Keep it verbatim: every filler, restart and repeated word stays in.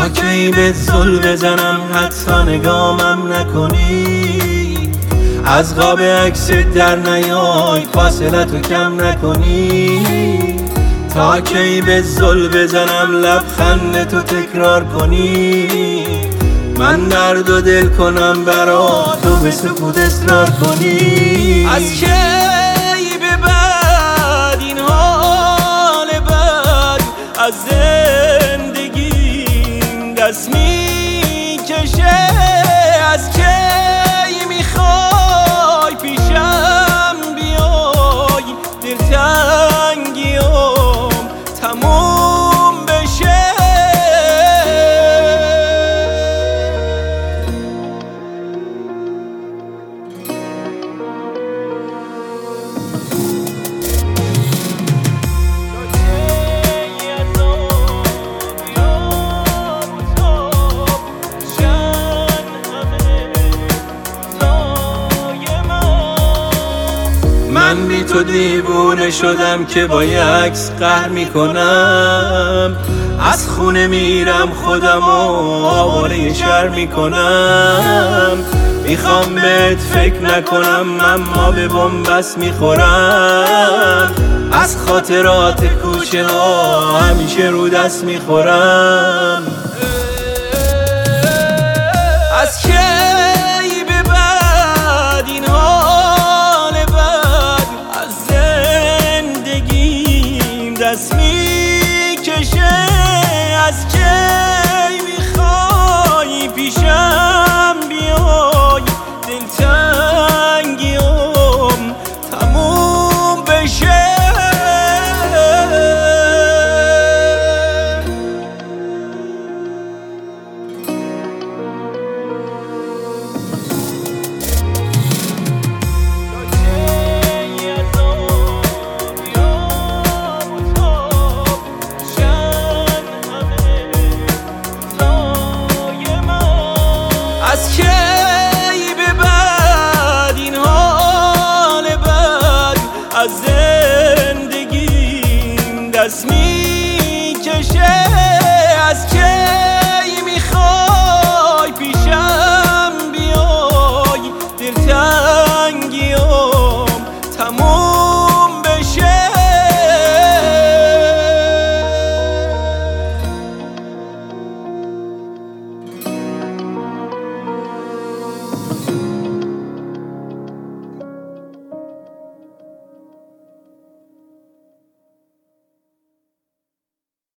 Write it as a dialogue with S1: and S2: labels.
S1: تا کی به زل بزنم حتی نگامم نکنی، از قاب عکس در نیای فاصلتو کم نکنی، تا کی به زل بزنم لبخندتو تکرار کنی، من درد و دل کنم برا تو به سکوت اصرار کنی.
S2: از کی به بعد این حال بد از زندگیم دست میکشه، از کی میخوای پیشم بیای دلتنگیام تموم بشه.
S1: من بی تو دیوونه شدم که با یه عکس قهر میکنم، از خونه میرم خودم و آواره شر میکنم، میخوام بهت فکر نکنم اما به بنبست میخورم، از خاطرات کوچه ها همیشه رو دست میخورم.
S2: از کی به بعد این حال بد از زندگیم دست میکشه، از کی میخوای پیشم بیای دلتنگیام تموم بشه. از کی به بعد این حال بد از زندگیم دست میکشه، از کی